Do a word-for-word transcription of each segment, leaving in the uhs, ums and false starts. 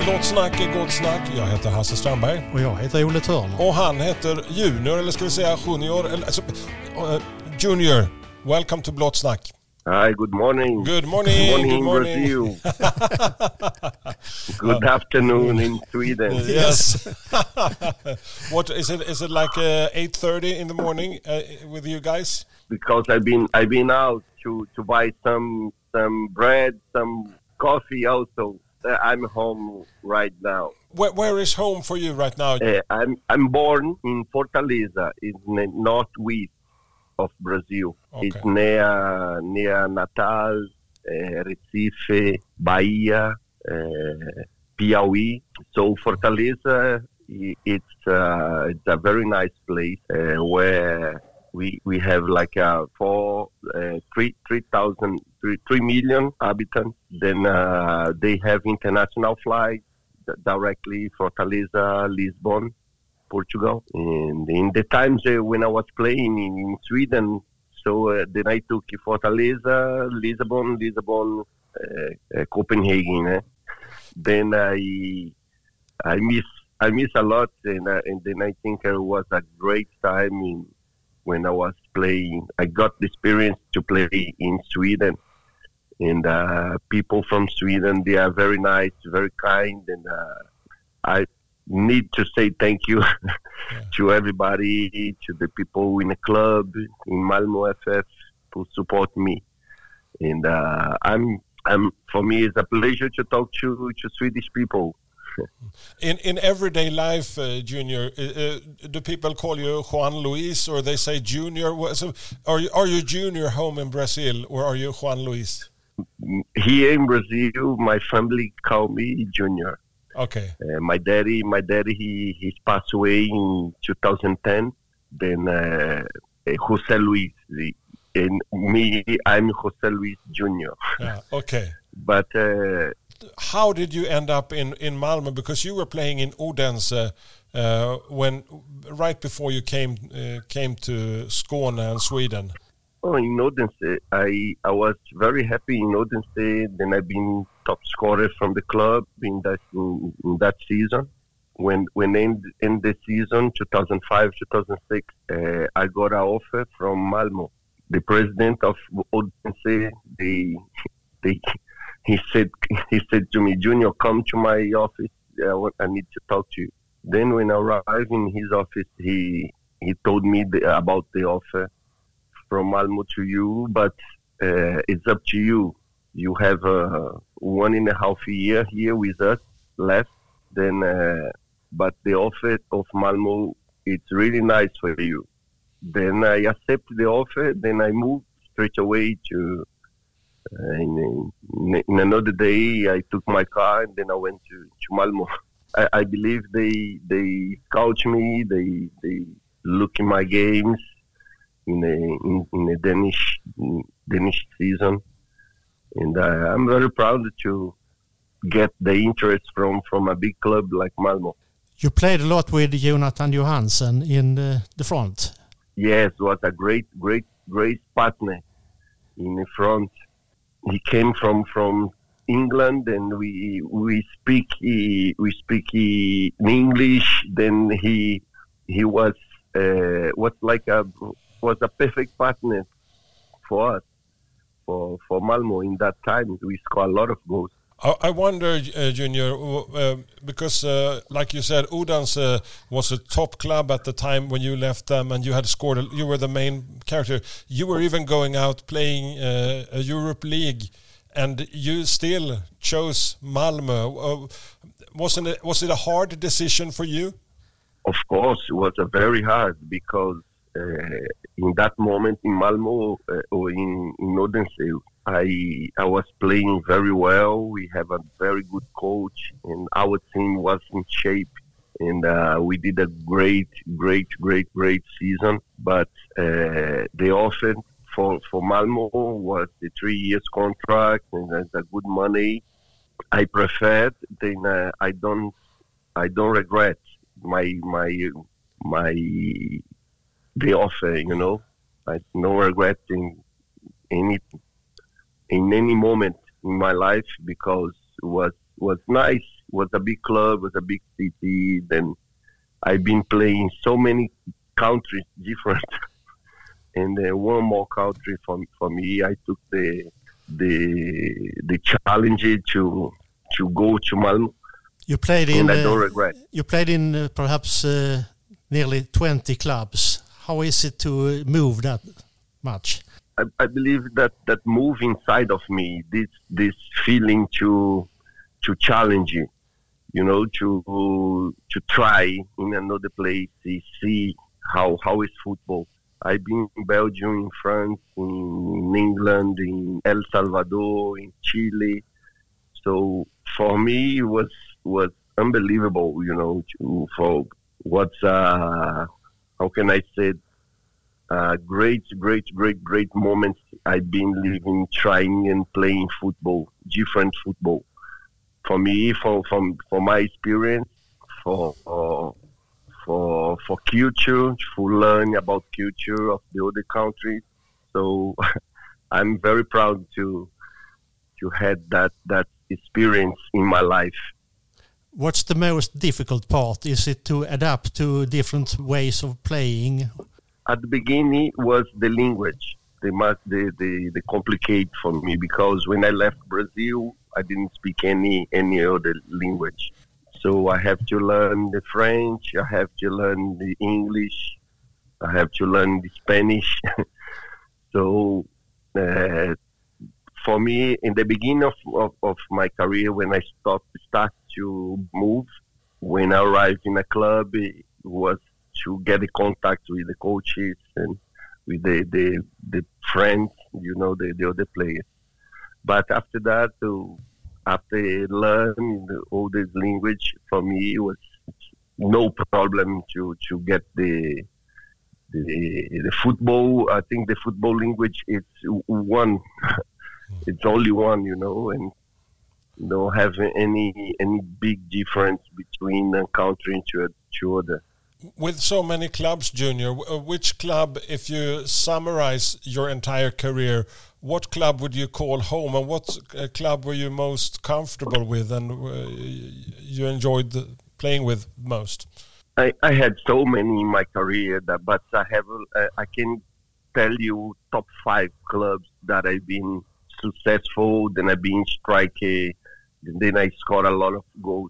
Gott snack är gott snack. Jag heter Hasse Strandberg. Och jag heter Olle Törner. Och han heter Junior, eller ska vi säga Junior? Eller, alltså, uh, Junior, welcome to Blott snack. Hi, good morning. Good morning. Good morning, good morning. Brazil. Good afternoon in Sweden. Yes. What is it? Is it like uh, eight thirty in the morning uh, with you guys? Because I've been I've been out to, to buy some some bread, some coffee also. Uh, I'm home right now. Where, where is home for you right now? Uh, I'm I'm born in Fortaleza, in the northwest of Brazil. Okay. It's near near Natal, uh, Recife, Bahia, uh, Piauí. So Fortaleza, it's uh, it's a very nice place uh, where we we have like uh, four uh, three three thousand three three million inhabitants. Then uh, they have international flights directly Fortaleza, Lisbon, Portugal. And in the times uh, when I was playing in, in Sweden, so uh, then I took Fortaleza, Lisbon, Lisbon, uh, uh, Copenhagen. Eh? Then I I miss I miss a lot, and uh, and then I think it was a great time in, when I was playing. I got the experience to play in Sweden, and uh, people from Sweden, they are very nice, very kind, and uh, I need to say thank you yeah. to everybody, to the people in the club, in Malmö F F, to support me. And uh, I'm, I'm, for me, it's a pleasure to talk to, to Swedish people. In in everyday life, uh, Junior, uh, uh, do people call you Juan Luis, or they say Junior? So are you, are you Junior home in Brazil, or are you Juan Luis? Here in Brazil, my family call me Junior. Okay. Uh, my daddy, my daddy, he he passed away in two thousand ten. Then uh, José Luis, and me, I'm José Luis Junior Yeah. Okay. But uh, how did you end up in in Malmö? Because you were playing in Odense uh, when right before you came uh, came to Skåne and Sweden. Oh, in Odense, I I was very happy in Odense. Then I've been top scorer from the club in that in, in that season. When when in, in the season two thousand five two thousand six, uh, I got an offer from Malmö. The president of Odense, they they he said he said to me, Junior, come to my office. I want, I need to talk to you. Then when I arrived in his office, he he told me the, about the offer from Malmö to you, but uh, it's up to you. You have uh, one and a half year here with us left. Then, uh, but the offer of Malmö, it's really nice for you. Then I accepted the offer. Then I moved straight away to. Uh, in, in, in another day, I took my car and then I went to, to Malmö. I, I believe they they scout me. They they look in my games. In a in, in a Danish in Danish season, and uh, I'm very proud to get the interest from, from a big club like Malmö. You played a lot with Jonathan Johansson in the, the front. Yes, was a great, great, great partner in the front. He came from, from England, and we we speak we speak in English. Then he he was uh, was like a was a perfect partner for us, for for Malmö in that time. We scored a lot of goals. I, I wonder, uh, Junior, uh, because uh, like you said, Odense uh, was a top club at the time when you left them, and you had scored. A, you were the main character. You were even going out playing uh, a Europe League, and you still chose Malmö. Uh, wasn't it? Was it a hard decision for you? Of course, it was a very hard because. Uh, in that moment in Malmö uh, or in, in Odense, I I was playing very well. We have a very good coach, and our team was in shape, and uh, we did a great, great, great, great season. But uh, the offer for for Malmö was the three years contract, and that's a good money. I preferred. Then uh, I don't I don't regret my my my. the offer, you know. I no regret in any in any moment in my life because it was was nice was a big club, was a big city. Then I've been playing so many countries different, and then one more country for for me. I took the the the challenge to to go to Malmo. You played in. And I don't uh, regret. You played in uh, perhaps uh, nearly twenty clubs. How is it to move that much? I, I believe that, that move inside of me, this this feeling to to challenge you, you know, to to try in another place, see how how is football. I've been in Belgium, in France, in England, in El Salvador, in Chile. So for me, it was was unbelievable, you know, to, for what's uh, how can I say it? Uh, great, great, great, great moments I've been living, trying and playing football, different football. For me, for from for my experience, for for for, for culture, for learning about culture of the other countries. So I'm very proud to to have that that experience in my life. What's the most difficult part? Is it to adapt to different ways of playing? At the beginning was the language, the the the, the complicate for me, because when I left Brazil, I didn't speak any any other language. So I have to learn the French, I have to learn the English, I have to learn the Spanish. So uh, for me, in the beginning of, of, of my career, when I start start to move, when I arrived in a club, it was to get in contact with the coaches and with the, the, the friends, you know, the, the other players. But after that, to, after learning the, all this language, for me, it was no problem to, to get the, the the football. I think the football language is one. It's only one, you know, and don't have any any big difference between a country to, to other. With so many clubs, Junior, which club, if you summarize your entire career, what club would you call home, and what club were you most comfortable with and uh, you enjoyed the, playing with most? I, I had so many in my career, that, but I have uh, I can tell you top five clubs that I've been successful, then I've been striker, then I scored a lot of goals.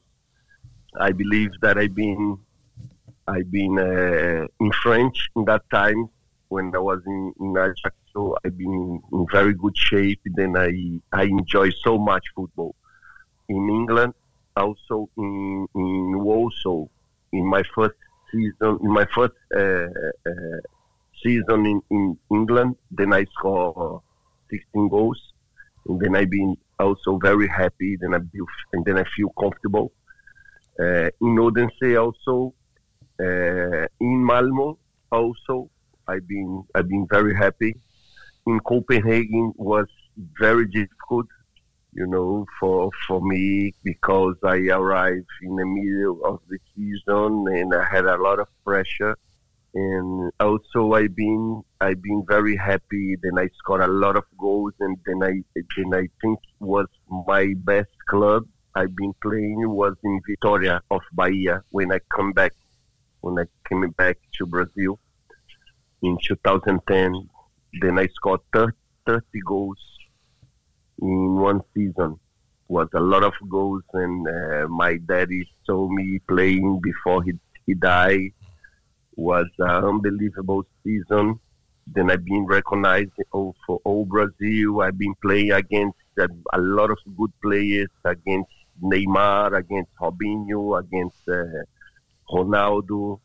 I believe that I've been I've been uh, in French in that time when I was in, in Ajax, so I've been in very good shape. Then I, I enjoy so much football. In England, also in, in Warsaw, in my first season, in my first uh, uh, season in, in England, then I scored sixteen goals. And then I've been also very happy, then I feel, and then I feel comfortable. Uh, in Odense also, Uh, in Malmo also, I've been I've been very happy. In Copenhagen was very difficult, you know, for for me, because I arrived in the middle of the season and I had a lot of pressure. And also I've been I've been very happy. Then I scored a lot of goals, and then I then I think was my best club I've been playing was in Vitória of Bahia when I come back. When I came back to Brazil in two thousand ten, then I scored thirty goals in one season. It was a lot of goals, and uh, my daddy saw me playing before he he died. It was an unbelievable season. Then I've been recognized for all Brazil. I've been playing against a, a lot of good players, against Neymar, against Robinho, against uh, Ronaldo,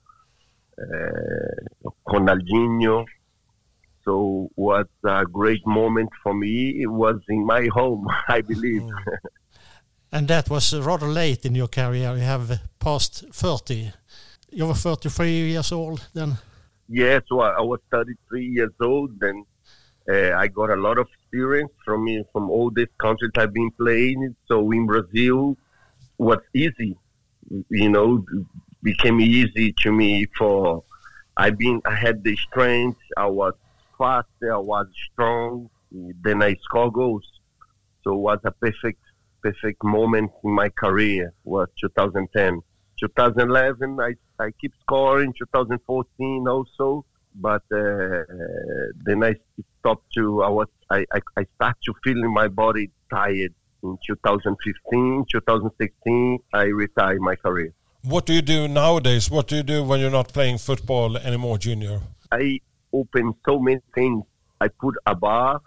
uh, Ronaldinho. So it was a great moment for me. It was in my home, I believe. Mm. And that was rather late in your career. You have passed thirty. You were thirty-three years old then? Yes, well, I was thirty-three years old. Then uh, I got a lot of experience from me, from all these countries I've been playing. So in Brazil, it was easy, you know, became easy to me. For I been I had the strength, I was fast, I was strong, then I score goals. So it was a perfect perfect moment in my career was two thousand ten. two thousand eleven, I, I keep scoring, two thousand fourteen also, but uh, then I stopped to, I was, I, I, I start to feeling my body tired. In two thousand fifteen, two thousand sixteen, I retired my career. What do you do nowadays? What do you do when you're not playing football anymore, Junior? I open so many things. I put a bar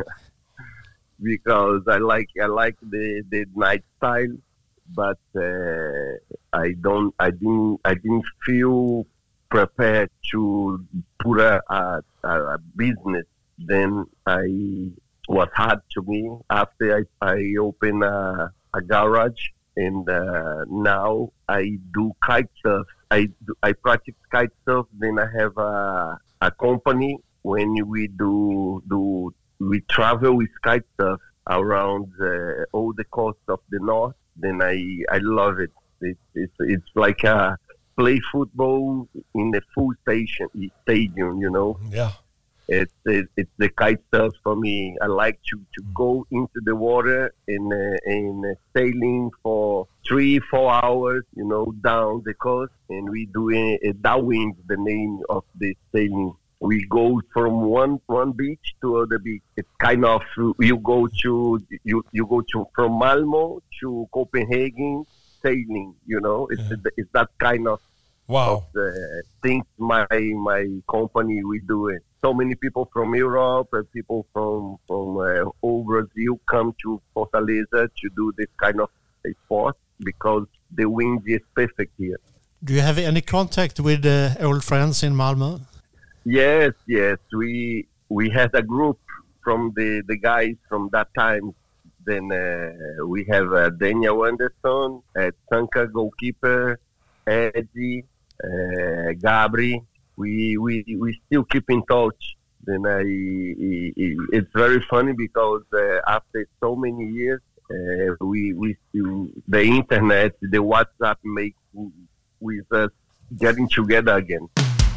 because I like I like the, the night style, but uh, I don't I didn't I didn't feel prepared to put a, a, a business. Then I was hard to me after I I opened a, a garage, and uh, now I do kite surf. I do, I practice kite surf. Then I have a a company. When we do do we travel with kite surf around uh, all the coast of the north, then I I love it. It's it's it's like a play football in a full station stadium, you know. Yeah. It's it, it's the kite surf for me. I like to, to go into the water and uh, and uh, sailing for three four hours, you know, down the coast, and we do a, a downwind, the name of the sailing. We go from one one beach to other beach. It's kind of you go to you you go to from Malmo to Copenhagen sailing. You know, it's yeah. it's that kind of wow of, uh, things. My my company we do it. So many people from Europe and people from from uh, all Brazil come to Fortaleza to do this kind of sport because the wind is perfect here. Do you have any contact with uh, old friends in Malmö? Yes, yes. We we had a group from the, the guys from that time. Then uh, we have uh, Daniel Anderson, uh, Sanka goalkeeper, Eddie, uh, Gabri. We we we still keep in touch. Then I, it's very funny because uh, after so many years, uh, we we still the internet, the WhatsApp makes with us getting together again.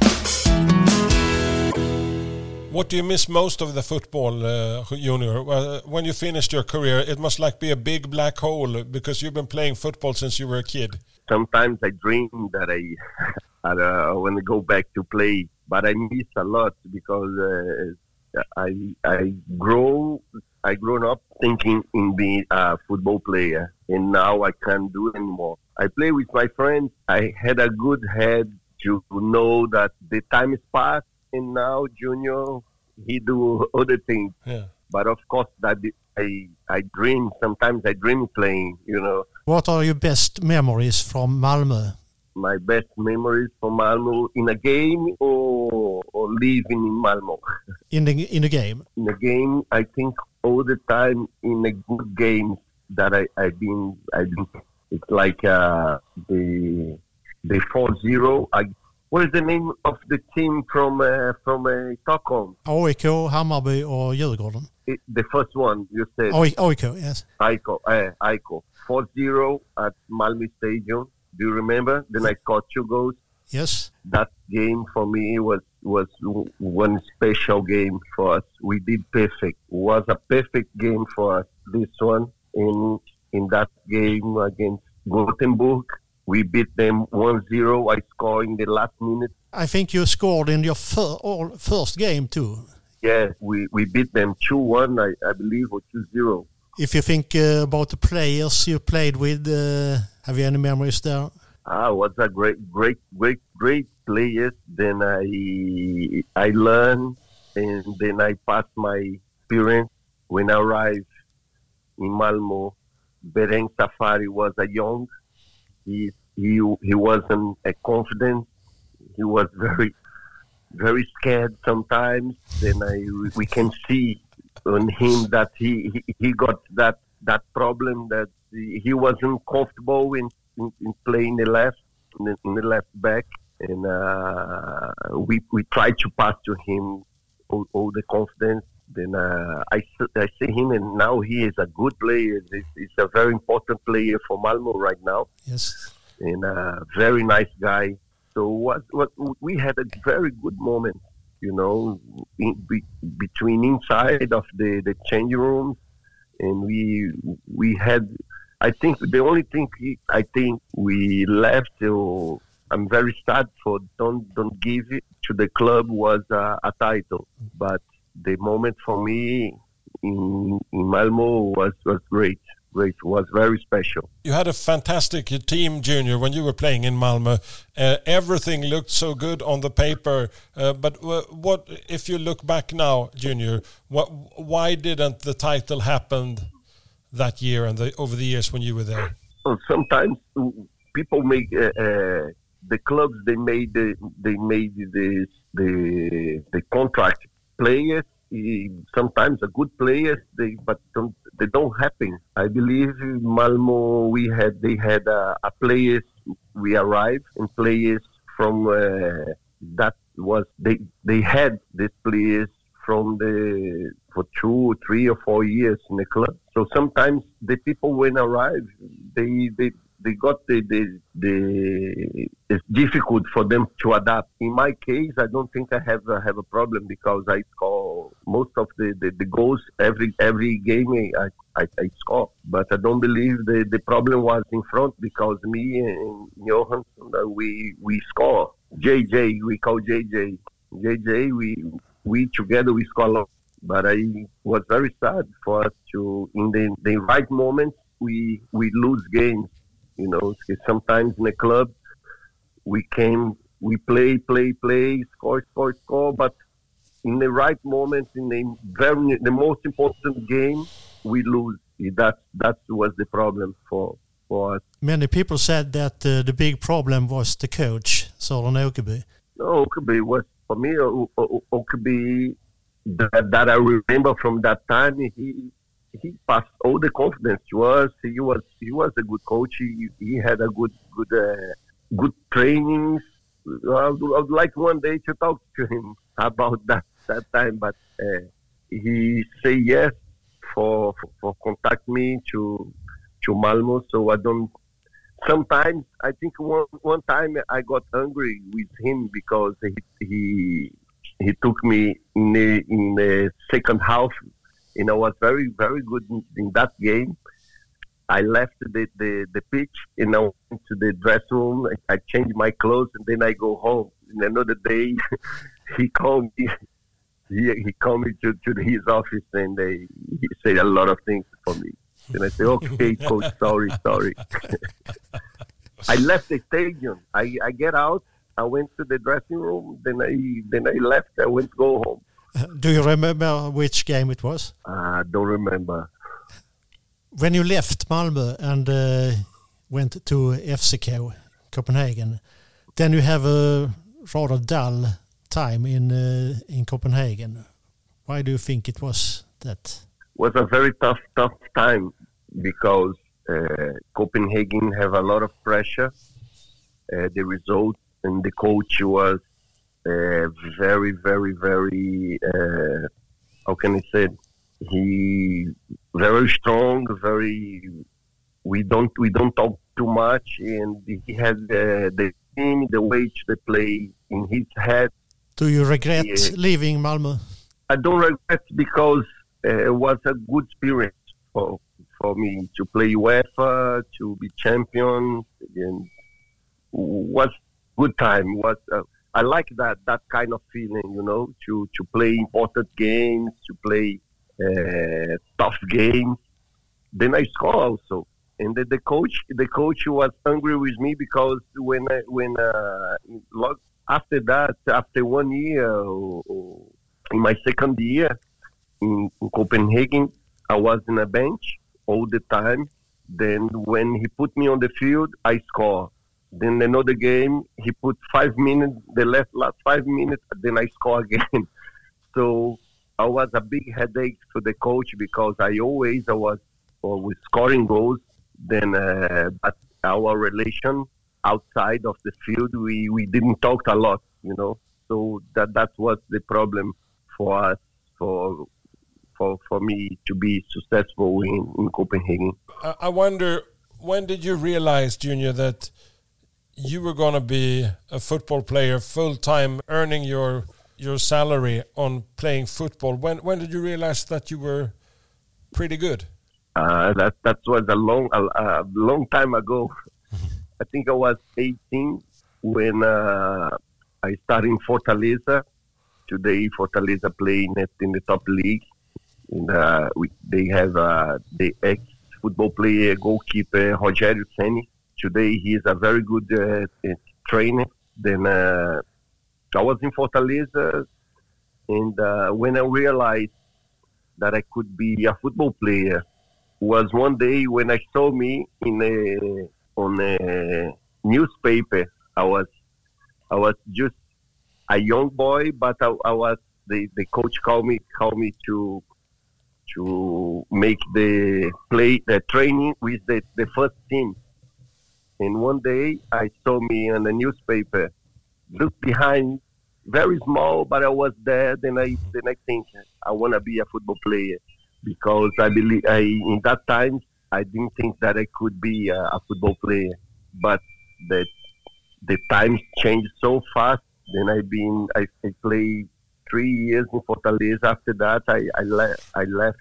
What do you miss most of the football, uh, Junior? Well, when you finished your career, it must like be a big black hole because you've been playing football since you were a kid. Sometimes I dream that I, I uh, want to go back to play, but I miss a lot because uh, I I grow I grown up thinking in being a football player, and now I can't do it anymore. I play with my friends. I had a good head to know that the time is past. And now Junior, he do other things. Yeah. But of course, that I I dream. Sometimes I dream playing. You know. What are your best memories from Malmö? My best memories from Malmö in a game or or living in Malmö. In the in the game. In the game, I think all the time in a good game that I I've been I been. It's like uh, the the four zero. I. What is the name of the team from uh, from uh, Stockholm? A I K, Hammarby och Djurgården. It, the first one you said. A I K, yes. A I K, uh, A I K. four zero at Malmö Stadium. Do you remember? Then I scored two goals. Yes. That game for me was was one special game for us. We did perfect. It was a perfect game for us. This one in in that game against Gothenburg. We beat them one zero. I scored in the last minute. I think you scored in your fir- or first game too. Yeah, we, we beat them two one, I, I believe, or two zero. If you think uh, about the players you played with, uh, have you any memories there? Ah, was a great, great, great, great players. Then I I learned, and then I passed my experience. When I arrived in Malmö, Bereng Safari was a young. He he he wasn't a confident. He was very very scared sometimes. Then I we can see on him that he he, he got that that problem that he wasn't comfortable in, in, in playing the left in the, in the left back, and uh, we we tried to pass to him all, all the confidence. Then uh, I, I see him, and now he is a good player. He's, he's a very important player for Malmö right now. Yes. And a very nice guy. So what, what we had a very good moment, you know, in, be, between inside of the, the changing rooms, and we we had. I think the only thing we, I think we left. Or I'm very sad for don't don't give it to the club was uh, a title, but the moment for me in in Malmo was was great. Great, was very special. You had a fantastic team, Junior, when you were playing in Malmö. Uh, everything looked so good on the paper. Uh, but w- what if you look back now, Junior? What? Why didn't the title happen that year and the, over the years when you were there? Well, sometimes people make uh, uh, the clubs. They made the, they made the the the contract players. Sometimes a good players, they but don't, they don't happen. I believe in Malmo we had they had a, a players. We arrived and players from uh, that was they they had these players from the for two, three or four years in the club. So sometimes the people when arrive, they they. They got the, the the it's difficult for them to adapt. In my case, I don't think I have a, have a problem because I score most of the, the, the goals every every game I, I, I score. But I don't believe the, the problem was in front because me and Johan we we score. J J we call J J J J we we together we score a lot. But I was very sad for us to in the the right moments we we lose games. You know, sometimes in a club, we came, we play, play, play, score, score, score, but in the right moment, in the very, the most important game, we lose. That that was the problem for for us. Many people said that uh, the big problem was the coach, Soran Åkerby. No, Åkerby was for me. Åkerby that, that I remember from that time. He. He passed all the confidence to us. He was he was a good coach. He, he had a good good uh, good trainings. I would, I would like one day to talk to him about that that time, but uh, he say yes for, for for contact me to to Malmo. So I don't. Sometimes I think one one time I got angry with him because he he he took me in the in the second half. And I was very, very good in, in that game. I left the, the, the pitch and I went to the dressing room. I, I changed my clothes and then I go home. And another day, he called me. He, he called me to, to his office and they, he said a lot of things for me. And I said, okay, coach, sorry, sorry. I left the stadium. I, I get out. I went to the dressing room. Then I then I left. I went to go home. Do you remember which game it was? I uh, don't remember. When you left Malmö and uh, went to F C K Copenhagen, then you have a rather dull time in uh, in Copenhagen. Why do you think it was that? It was a very tough, tough time because uh, Copenhagen have a lot of pressure. Uh, the result and the coach was Uh, very, very, very, uh, how can I say it? He very strong, very, we don't, we don't talk too much and he has uh, the team, the way they play in his head. Do you regret yeah. leaving Malmö? I don't regret because uh, it was a good experience for, for me to play UEFA, to be champion and was good time, was uh, I like that that kind of feeling, you know, to, to play important games, to play uh, tough games. Then I score also, and the, the coach the coach was angry with me because when I, when uh, after that after one year in my second year in, in Copenhagen, I was in a bench all the time. Then when he put me on the field, I score. Then another game, he put five minutes, the last, last five minutes, then I score again. So I was a big headache for the coach because I always, I was always scoring goals. Then, uh, but our relation outside of the field, we, we didn't talk a lot, you know. So that, that was the problem for us, for for, for me to be successful in, in Copenhagen. I wonder, when did you realize, Junior, that you were going to be a football player full-time, earning your your salary on playing football? When when did you realize that you were pretty good? Uh, that that was a long a, a long time ago. I think I was eighteen when uh, I started in Fortaleza. Today, Fortaleza playing in, in the top league. And, uh, we, they have uh, the ex-football player, goalkeeper, Rogério Ceni. Today, he is a very good uh, trainer. Then uh, I was in Fortaleza, and uh, when I realized that I could be a football player was one day when I saw me in a on a newspaper. I was I was just a young boy, but I, I was the, the coach called me called me to to make the play the training with the, the first team. And one day I saw me on the newspaper. Look behind, very small, but I was there. Then I then I think I want to be a football player, because I believe I in that time I didn't think that I could be a, a football player. But the the times changed so fast. Then I been I, I played three years in Fortaleza. After that, I I left I left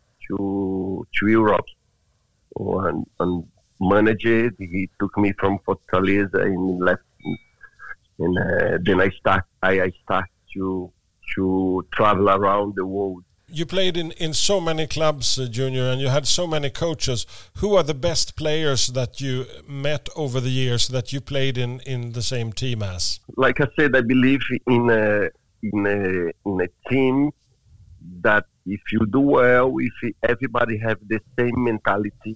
to to Europe. And, and manager, he took me from Fortaleza and left. And uh, then I start I, I start to to travel around the world. You played in, in so many clubs, uh, Junior, and you had so many coaches. Who are the best players that you met over the years that you played in, in the same team as? Like I said, I believe in a, in a, in a team that if you do well, if everybody have the same mentality,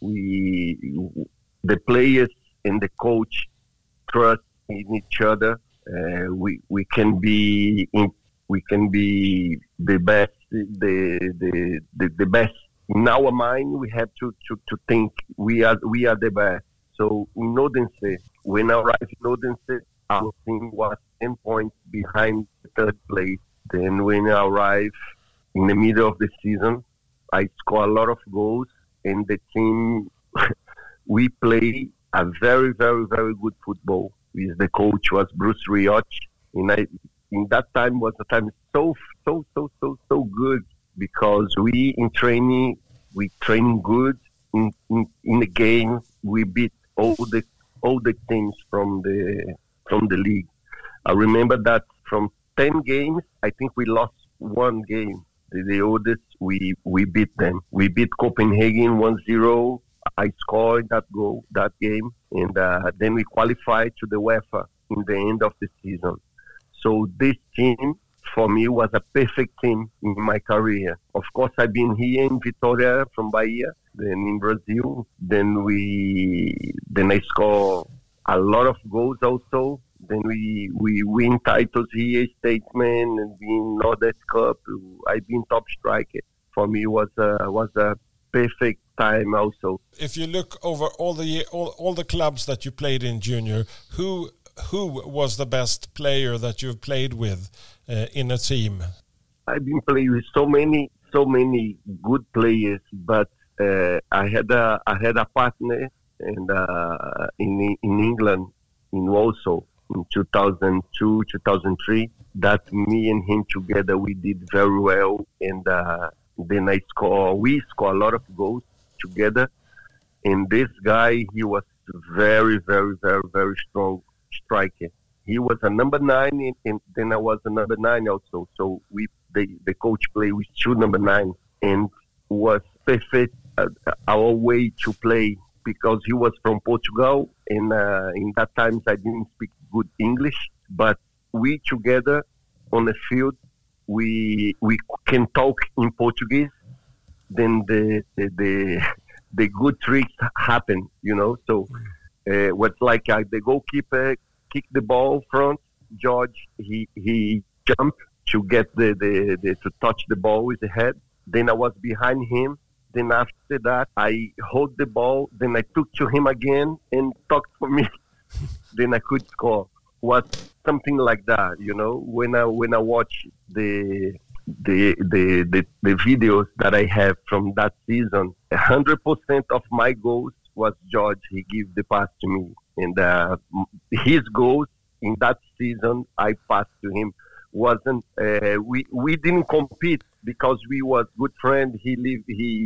we the players and the coach trust in each other. Uh, we we can be in, we can be the best. The, the the the best in our mind. We have to, to, to think we are we are the best. So in Odense, when I arrived in Odense, our team was ten points behind the third place. Then when I arrived in the middle of the season, I scored a lot of goals, and the team we play a very very very good football. With the coach was Bruce Rioch, and I. In that time was a time so so so so so good, because we in training we train good in, in in the game. We beat all the all the teams from the from the league. I remember that from ten games, I think we lost one game. The, the oldest we we beat them. We beat Copenhagen one zero. I scored that goal that game, and uh, then we qualified to the UEFA in the end of the season. So this team, for me, was a perfect team in my career. Of course, I've been here in Vitória from Bahia, then in Brazil. Then we, then I score a lot of goals also. Then we we win titles here, Statesman, and in Nordeste Cup. I've been top striker. For me, was a, was a perfect time also. If you look over all the all, all the clubs that you played in, Junior, who Who was the best player that you've played with uh, in a team? I've been playing with so many, so many good players, but uh, I had a, I had a partner, and uh, in in England, in Warsaw, in two thousand two, two thousand three. That me and him together, we did very well, and uh, then I score. We score a lot of goals together, and this guy, he was very, very, very, very strong striker. He was a number nine, and, and then I was a number nine also. So we, the, the coach played with two number nine, and was perfect uh, our way to play, because he was from Portugal, and uh, in that times I didn't speak good English, but we together on the field, we we can talk in Portuguese. Then the the the, the good tricks happen, you know. So. Uh, what's like uh, the goalkeeper kicked the ball front. George he he jumped to get the, the, the to touch the ball with the head. Then I was behind him. Then after that I hold the ball. Then I took to him again and talked for me. Then I could score. Was something like that, you know. When I when I watch the the the the, the videos that I have from that season, a hundred percent of my goals was George. He gave the pass to me, and uh, his goals in that season I passed to him. Wasn't uh, we? We didn't compete because we was good friends. He lived. He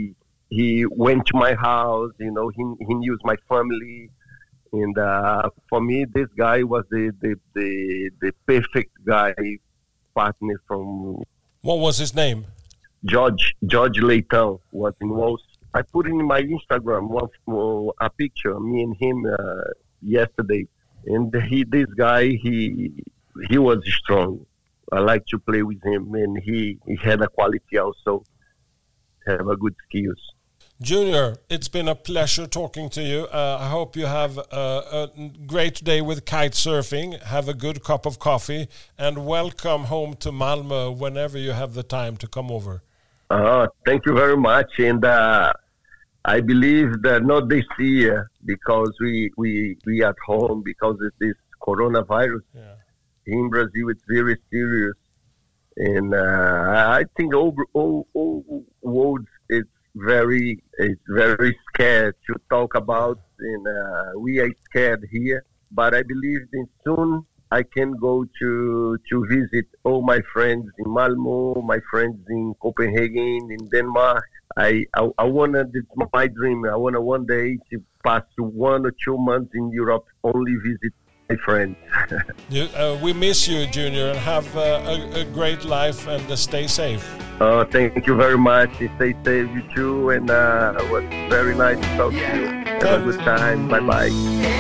he went to my house. You know, he he knew my family, and uh, for me, this guy was the the the, the perfect guy partner from. What was his name? George George Leitão was in Wolves. I put in my Instagram one, uh, a picture, me and him uh, yesterday, and he this guy he he was strong. I like to play with him, and he, he had a quality also, have a good skills. Junior, it's been a pleasure talking to you. Uh, I hope you have a, a great day with kite surfing. Have a good cup of coffee, and welcome home to Malmö whenever you have the time to come over. Uh, thank you very much, and uh, I believe that not this year because we we we at home because of this coronavirus. Yeah. In Brazil, it's very serious, and uh, I think all all all world it's very it's very scared to talk about, and uh, we are scared here. But I believe that soon I can go to to visit all my friends in Malmö, my friends in Copenhagen, in Denmark. I I, I wanna it's my dream. I wanna one day to pass one or two months in Europe, only visit my friends. you, uh, we miss you, Junior, and have uh, a, a great life and uh, stay safe. Uh, thank you very much. Stay safe, you too, and uh, it was very nice to talk to you. Have a good time. Bye bye.